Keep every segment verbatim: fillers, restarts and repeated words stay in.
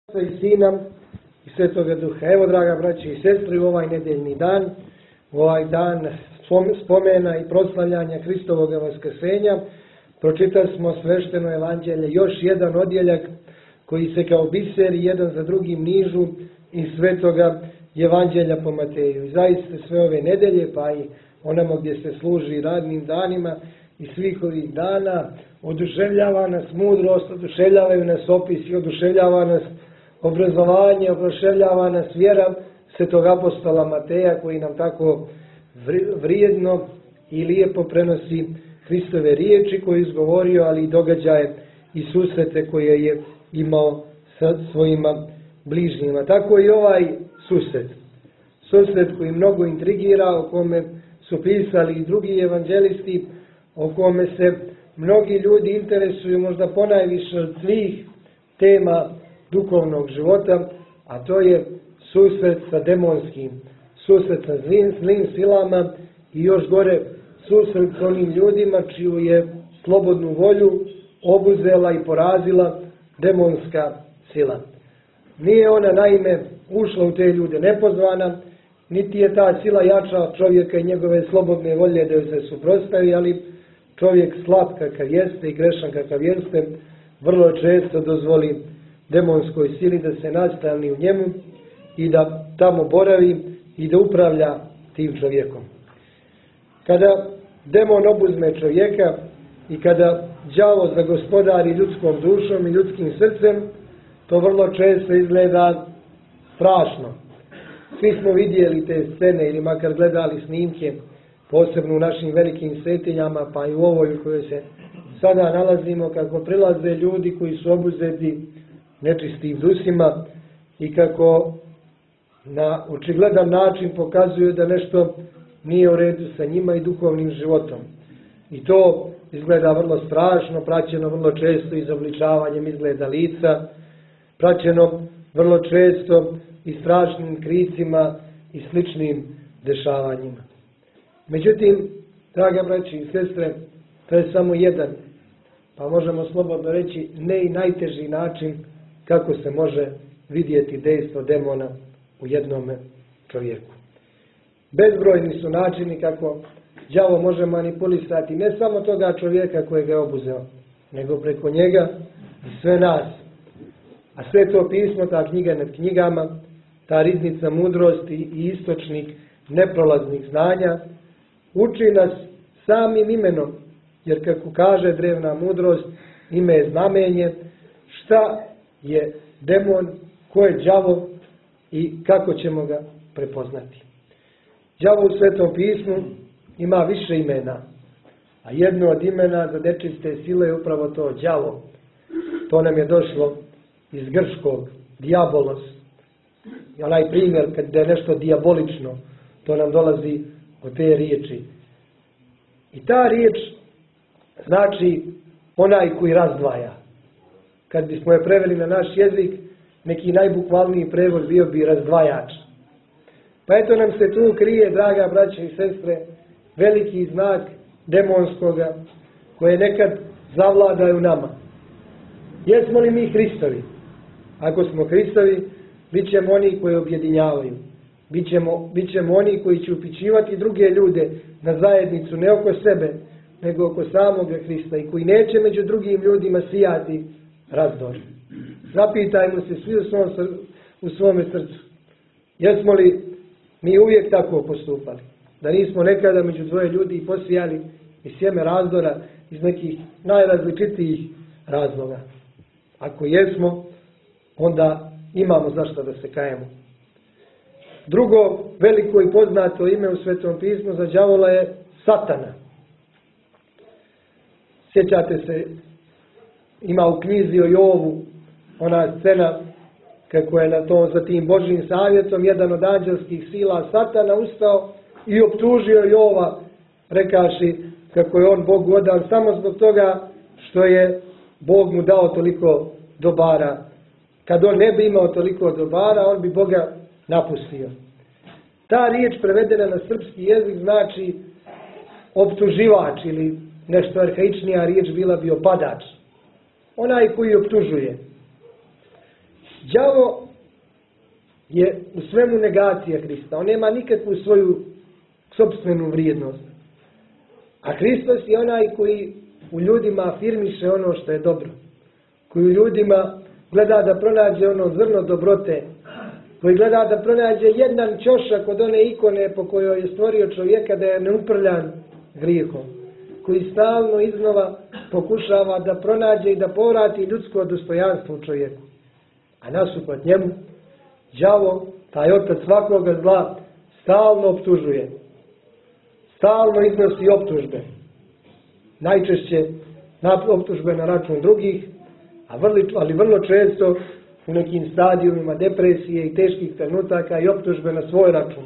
i Sina i Svetoga Duha. Evo, draga braće i sestre, u ovaj nedeljni dan, u ovaj dan spomena i proslavljanja Hristovog vaskrsenja, pročitali smo svešteno evanđelje, još jedan odjeljak koji se kao biseri jedan za drugim nižu iz Svetoga evanđelja po Mateju. I zaista sve ove nedelje, pa i onamo gdje se služi radnim danima i svih ovih dana, oduševljava nas mudrost, oduševljavaju nas opisi, oduševljava nas obrazovanje, oduševljava nas vjera Svetog apostola Mateja, koji nam tako vrijedno i lijepo prenosi Hristove riječi koje je izgovorio, ali i događaje i susrete koje je imao sa svojima bližnjima. Tako i ovaj susret. Susret koji mnogo intrigira, o kome su pisali i drugi evanđelisti, o kome se mnogi ljudi interesuju možda ponajviše od svih tema duhovnog života, a to je susret sa demonskim, susret sa zlim, zlim silama i još gore susret s onim ljudima čiju je slobodnu volju obuzela i porazila demonska sila. Nije ona naime ušla u te ljude nepozvana, niti je ta sila jača od čovjeka i njegove slobodne volje da joj se suprotstavi, ali čovjek slab kakav jeste i grešan kakav jeste, vrlo često dozvoli demonskoj sili da se nastavni u njemu i da tamo boravi i da upravlja tim čovjekom. Kada demon obuzme čovjeka i kada đavo zagospodari ljudskom dušom i ljudskim srcem, to vrlo često izgleda strašno. Svi smo vidjeli te scene ili makar gledali snimke, posebno u našim velikim svetinjama, pa i u ovoj u kojoj se sada nalazimo, kako prilaze ljudi koji su obuzeti nečistim dusima i kako na očigledan način pokazuju da nešto nije u redu sa njima i duhovnim životom. I to izgleda vrlo strašno, praćeno vrlo često izobličavanjem izgleda lica, praćeno vrlo često i strašnim kricima i sličnim dešavanjima. Međutim, draga braći i sestre, to je samo jedan, pa možemo slobodno reći, ne i najteži način kako se može vidjeti dejstvo demona u jednom čovjeku. Bezbrojni su načini kako đavo može manipulisati ne samo toga čovjeka kojega je obuzeo, nego preko njega i sve nas. A sve to pismo, ta knjiga nad knjigama, ta riznica mudrosti i istočnik neprolaznih znanja, uči nas samim imenom, jer kako kaže drevna mudrost, ime je znamenje, šta je demon, ko je đavo i kako ćemo ga prepoznati. Đavo u Svetom pismu ima više imena, a jedno od imena za nečiste sile je upravo to đavo. To nam je došlo iz grčkog, diabolos. I onaj primjer kad je nešto dijabolično, to nam dolazi od te riječi. I ta riječ znači onaj koji razdvaja. Kad bismo je preveli na naš jezik, neki najbukvalniji prevod bio bi razdvajač. Pa eto nam se tu krije, draga braće i sestre, veliki znak demonskoga koje nekad zavladaju nama. Jesmo li mi Hristovi? Ako smo Hristovi, bit ćemo oni koji objedinjavaju. Bićemo, bit ćemo oni koji će upićivati druge ljude na zajednicu, ne oko sebe, nego oko samoga Hrista i koji neće među drugim ljudima sijati razdor. Zapitajmo se svi u, svom, u svome srcu. Jesmo li mi uvijek tako postupali? Da nismo nekada među dvoje ljudi posijali i sjeme razdora iz nekih najrazličitijih razloga. Ako jesmo, onda imamo zašto da se kajemo. Drugo veliko i poznato ime u Svetom pismu za đavola je Satana. Sjećate se, ima u knjizi o Jovu ona scena kako je na to za tim Božjim savjetom jedan od anđelskih sila Satana ustao i optužio Jova, rekaši kako je on Bogu odan samo zbog toga što je Bog mu dao toliko dobara. Kad on ne bi imao toliko dobara, on bi Boga napustio. Ta riječ prevedena na srpski jezik znači optuživač ili nešto arhaičnija riječ bila bi opadač. Onaj koji optužuje. Đavo je u svemu negacija Hrista. On nema nikakvu svoju sopstvenu vrijednost. A Hristos je onaj koji u ljudima afirmiše ono što je dobro. Koji u ljudima gleda da pronađe ono zrno dobrote. Koji gleda da pronađe jedan ćošak od one ikone po kojoj je stvorio čovjeka da je neuprljan grijehom. Koji stalno iznova pokušava da pronađe i da povrati ljudsko dostojanstvo u čovjeku. A nasuprot njemu, đavo, taj otac svakoga zla, stalno optužuje. Stalno iznosi optužbe. Najčešće optužbe na račun drugih, a vrli, ali vrlo često u nekim stadijumima depresije i teških trenutaka i optužbe na svoj račun.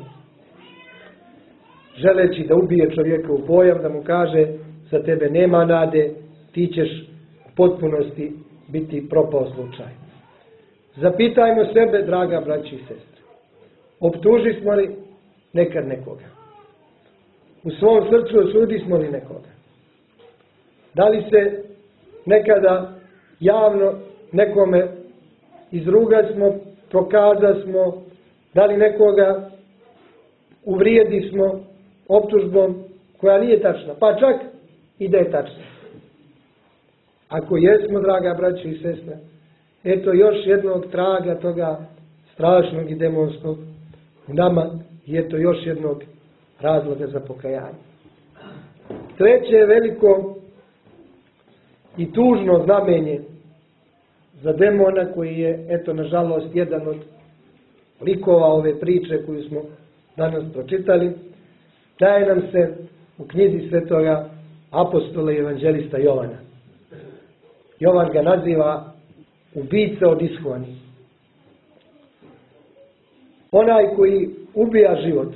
Želeći da ubije čovjeka u pojam, da mu kaže za tebe nema nade, ti ćeš u potpunosti biti propao slučaj. Zapitajmo sebe, draga braći i sestre, optuži smo li nekad nekoga? U svom srcu osudi smo li nekoga? Da li se nekada javno nekome izruga smo, prokaza smo, da li nekoga uvrijedi smo optužbom koja nije tačna, pa čak i da je tačna. Ako jesmo, draga braći i sestre, eto još jednog traga toga strašnog i demonskog u nama i eto još jednog razloga za pokajanje. Treće je veliko i tužno znamenje za demona koji je, eto nažalost, jedan od likova ove priče koju smo danas pročitali, daje nam se u knjizi svetoga apostola i evanđelista Jovana. Jovan ga naziva ubica od ishoni. Onaj koji ubija život.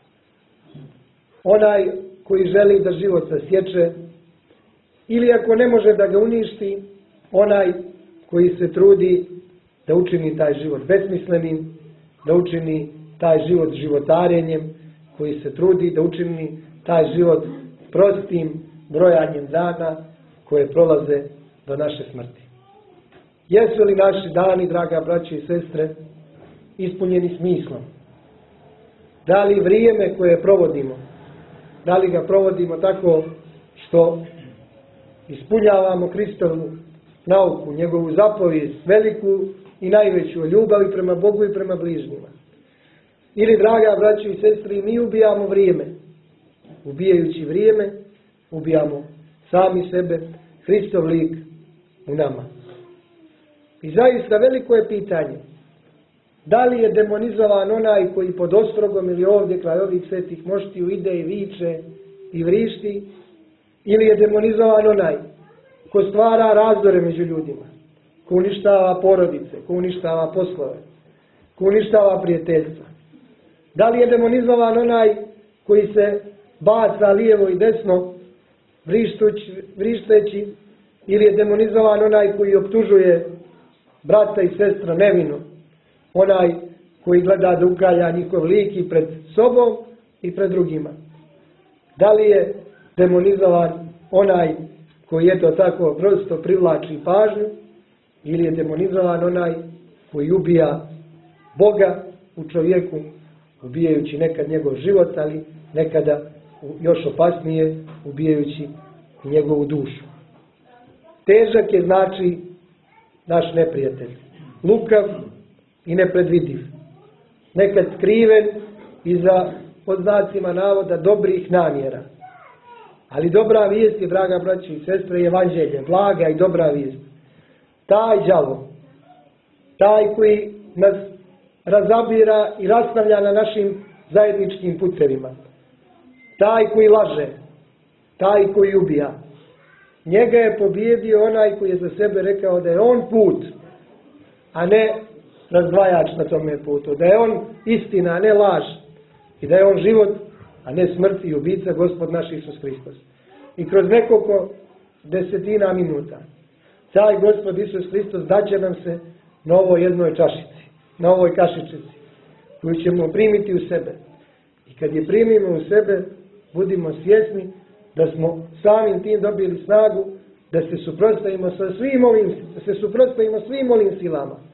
Onaj koji želi da život sasječe. Ili ako ne može da ga uništi, onaj koji se trudi da učini taj život besmislenim, da učini taj život životarenjem, koji se trudi da učini taj život prostim brojanjem dana koje prolaze do naše smrti. Jesu li naši dani, draga braće i sestre, ispunjeni smislom? Da li vrijeme koje provodimo, da li ga provodimo tako što ispunjavamo Kristovu nauku, njegovu zapovijest, veliku i najveću o ljubavi prema Bogu i prema bližnjima? Ili, draga braćo i sestri, mi ubijamo vrijeme. Ubijajući vrijeme, ubijamo sami sebe, Hristov lik u nama. I zaista veliko je pitanje, da li je demonizovan onaj koji pod ostrogom ili ovdje kraj ovih svetih moštiju ide i viče i vrišti, ili je demonizovan onaj ko stvara razdore među ljudima, ko uništava porodice, ko uništava poslove, ko uništava prijateljstva. Da li je demonizovan onaj koji se baca lijevo i desno vrišteći, ili je demonizovan onaj koji optužuje brata i sestra nevino, onaj koji gleda da ukalja njihov lik i pred sobom i pred drugima? Da li je demonizovan onaj koji eto tako prosto privlači pažnju, ili je demonizovan onaj koji ubija Boga u čovjeku, ubijajući nekad njegov život, ali nekada još opasnije ubijajući njegovu dušu? Težak je, znači, naš neprijatelj, lukav i nepredvidiv, nekad skriven iza, pod znacima navoda, dobrih namjera. Ali dobra vijest je, draga braći i sestre, je evanđelje, blaga i dobra vijest. Taj đavo, taj koji nas razabira i rastavlja na našim zajedničkim putevima, taj koji laže, taj koji ubija, njega je pobijedio onaj koji je za sebe rekao da je on put, a ne razdvajač na tome putu, da je on istina, a ne laž, i da je on život, a ne smrt i ubica, Gospod naš Isus Hristos. I kroz nekoliko desetina minuta taj Gospod Isus Hristos daće nam se na ovoj jednoj čašici, na ovoj kašičici, koju ćemo primiti u sebe. I kad je primimo u sebe, budimo svjesni da smo samim tim dobili snagu da se suprotstavimo sa svim ovim, da se suprotstavimo svim ovim silama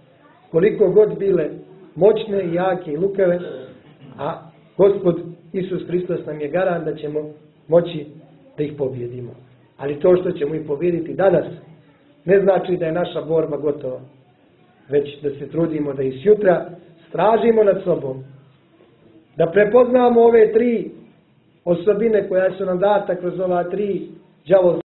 koliko god bile moćne, jake i lukave, a Gospod Isus Hristos nam je garant da ćemo moći da ih pobjedimo. Ali to što ćemo ih pobjediti danas ne znači da je naša borba gotova, već da se trudimo da i sutra stražimo nad sobom, da prepoznamo ove tri osobine koja su nam data kroz ova tri đavolska